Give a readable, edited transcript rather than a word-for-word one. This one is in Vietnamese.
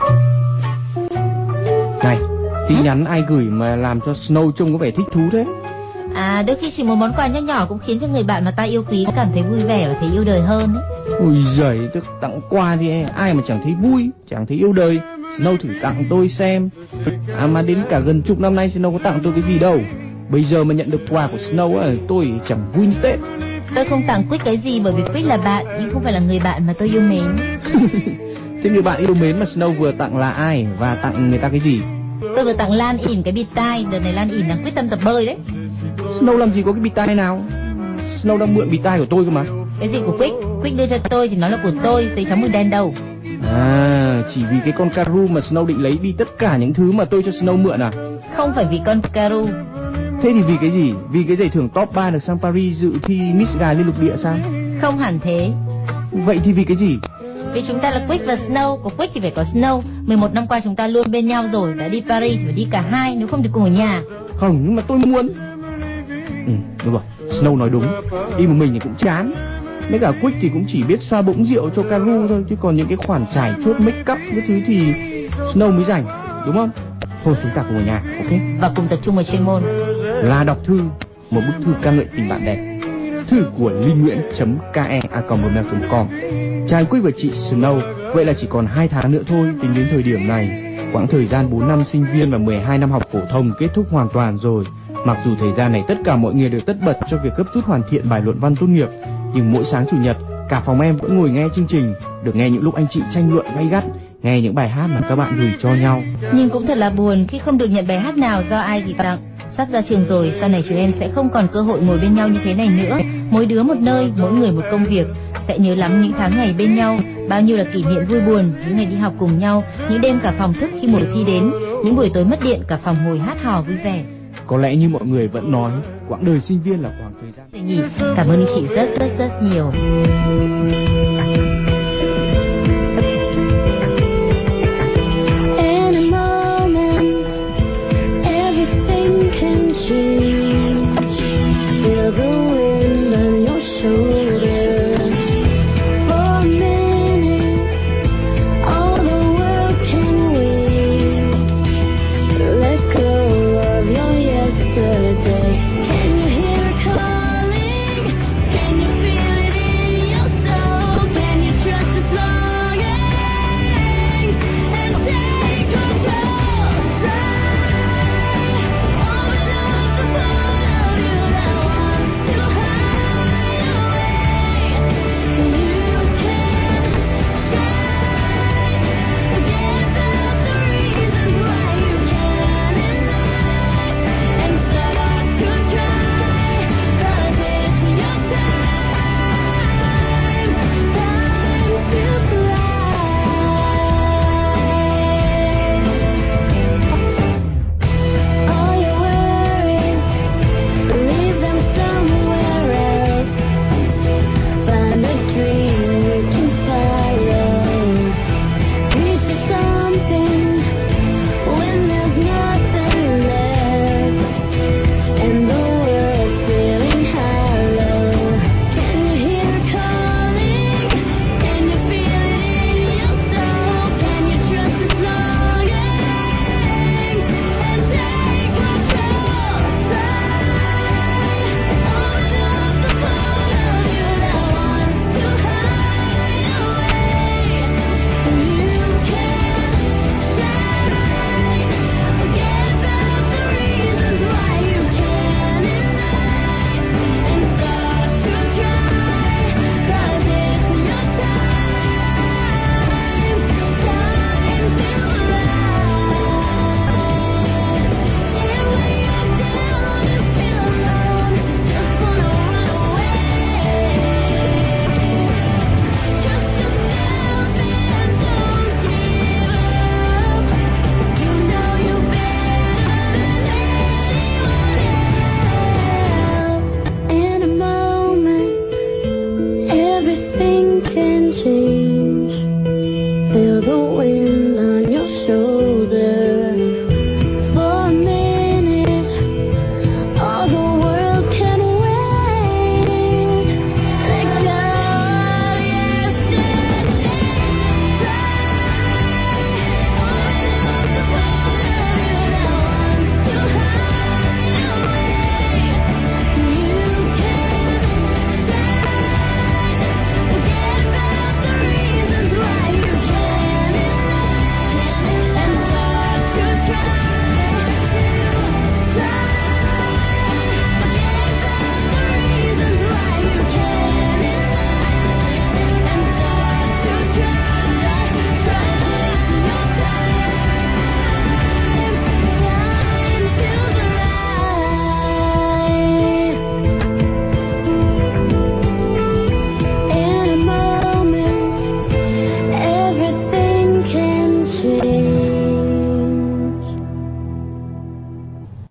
Này, tin nhắn ai gửi mà làm cho Snow trông có vẻ thích thú thế? À, đôi khi chỉ một món quà nho nhỏ cũng khiến cho người bạn mà ta yêu quý cảm thấy vui vẻ và thấy yêu đời hơn ấy. Ôi giời, tức tặng quà thì ai mà chẳng thấy vui, chẳng thấy yêu đời. Snow thử tặng tôi xem. Mà đến cả gần chục năm nay Snow có tặng tôi cái gì đâu. Bây giờ mà nhận được quà của Snow tôi chẳng vui như Tết. Tôi không tặng Quick cái gì bởi vì Quick là bạn nhưng không phải là người bạn mà tôi yêu mến. Thế người bạn yêu mến mà Snow vừa tặng là ai và tặng người ta cái gì? Tôi vừa tặng Lan ỉn cái bịt tai, đợt này Lan ỉn đang quyết tâm tập bơi đấy. Snow làm gì có cái bịt tai nào? Snow đang mượn bịt tai của tôi cơ mà. Cái gì của Quick? Quick đưa cho tôi thì nó là của tôi, giấy trắng mực đen đâu. À, chỉ vì cái con Karu mà Snow định lấy đi tất cả những thứ mà tôi cho Snow mượn à? Không phải vì con Karu. Thế thì vì cái gì? Vì cái giải thưởng top 3 được sang Paris dự thi Miss Gà liên lục địa sao? Không hẳn thế. Vậy thì vì cái gì? Vì chúng ta là Quick và Snow, có Quick thì phải có Snow. 11 năm qua chúng ta luôn bên nhau rồi, đã đi Paris thì phải đi cả hai, nếu không thì cùng ở nhà. Không, nhưng mà tôi muốn. Đúng rồi, Snow nói đúng. Đi một mình thì cũng chán. Mấy cả Quick thì cũng chỉ biết xoa bỗng rượu cho Karu thôi, chứ còn những cái khoản trải chuốt make up cái thứ thì Snow mới rảnh, đúng không? Thôi chúng ta cùng ở nhà, ok? Và cùng tập trung vào chuyên môn là đọc thư, một bức thư ca ngợi tình bạn đẹp. Thư của linguyen.ke@gmail.com. Chàng Quick và chị Snow, vậy là chỉ còn 2 tháng nữa thôi tính đến thời điểm này. Quãng thời gian 4 năm sinh viên và 12 năm học phổ thông kết thúc hoàn toàn rồi. Mặc dù thời gian này tất cả mọi người đều tất bật cho việc gấp rút hoàn thiện bài luận văn tốt nghiệp, nhưng mỗi sáng chủ nhật cả phòng em vẫn ngồi nghe chương trình, được nghe những lúc anh chị tranh luận gay gắt, nghe những bài hát mà các bạn gửi cho nhau. Nhưng cũng thật là buồn khi không được nhận bài hát nào do ai gửi tặng. Sắp ra trường rồi, sau này chúng em sẽ không còn cơ hội ngồi bên nhau như thế này nữa. Mỗi đứa một nơi, mỗi người một công việc. Sẽ nhớ lắm những tháng ngày bên nhau, bao nhiêu là kỷ niệm vui buồn, những ngày đi học cùng nhau, những đêm cả phòng thức khi mùa thi đến, những buổi tối mất điện cả phòng ngồi hát hò vui vẻ. Có lẽ như mọi người vẫn nói, quãng đời sinh viên là khoảng thời gian. Cảm ơn chị rất nhiều.